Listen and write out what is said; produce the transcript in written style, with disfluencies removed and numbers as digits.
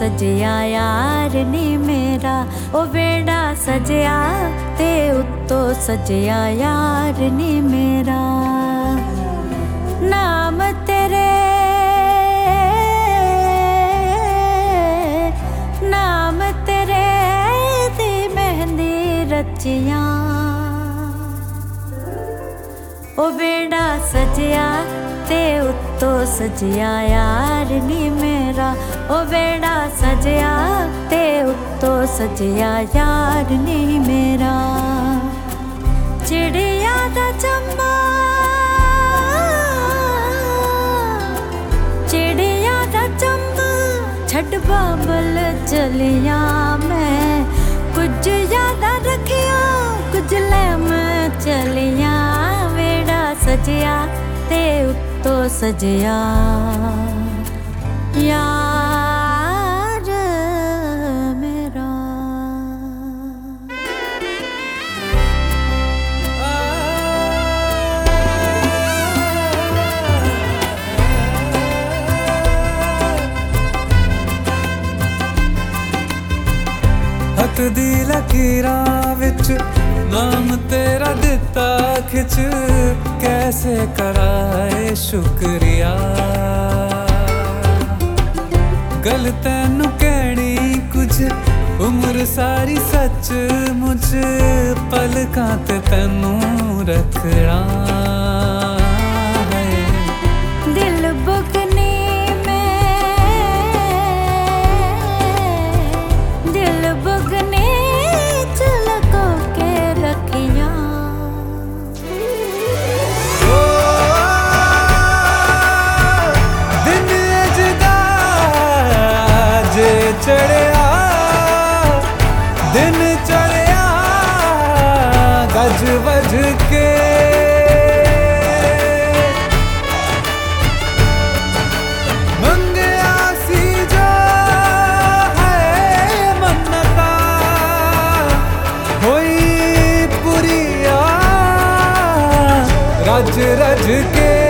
सजया यार नी मेरा, ओ वेड़ा सजया ते उत्तो सजया यार नी मेरा। नाम तेरे दी मेहंदी रचिया, ओ वेड़ा सजया ते उत्तो सजया यार नी मेरा, ओ वेड़ा सजया ते उत्तो सजया यार नी मेरा। चिड़िया दा चंबा, चिड़िया दा चंबा छड़ बाबल चलिया मैं, कुछ यादा रखिया कुछ ले मैं चलिया। वेड़ा सजया ते उत्तो सजया यार मेरा। हथ दी लकीरां विच नाम तेरा दिता खिच, कैसे कराए शुक्रिया। गल तैनू कहनी कुछ उम्र सारी सच मुझ, पलकां ते तैनू रखना है। दिल बुगनी चलको के रखिया, दिन अजदा जे चढ़िया, दिन चढ़िया गज वज के। मंगया सी जो है मन्नता होई पुरिया, रज रज के।